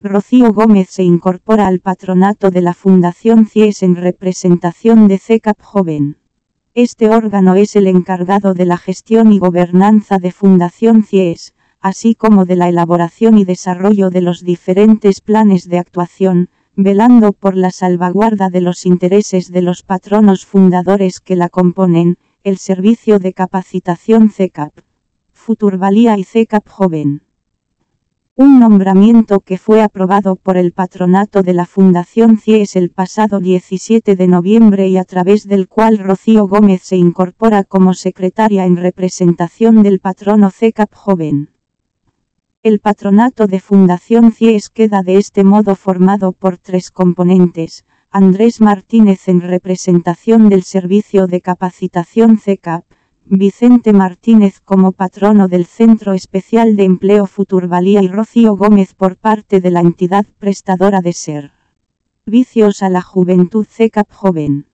Rocío Gómez se incorpora al patronato de la Fundación CIES en representación de CECAP Joven. Este órgano es el encargado de la gestión y gobernanza de Fundación CIES, así como de la elaboración y desarrollo de los diferentes planes de actuación, velando por la salvaguarda de los intereses de los patronos fundadores que la componen, el Servicio de Capacitación CECAP, Futurvalía y CECAP Joven. Un nombramiento que fue aprobado por el patronato de la Fundación CIES el pasado 17 de noviembre y a través del cual Rocío Gómez se incorpora como secretaria en representación del patrono CECAP Joven. El patronato de Fundación CIES queda de este modo formado por 3 componentes: Andrés Martínez en representación del Servicio de Capacitación CECAP, Vicente Martínez como patrono del Centro Especial de Empleo Futurvalía y Rocío Gómez por parte de la entidad prestadora de servicios a la juventud CECAP Joven.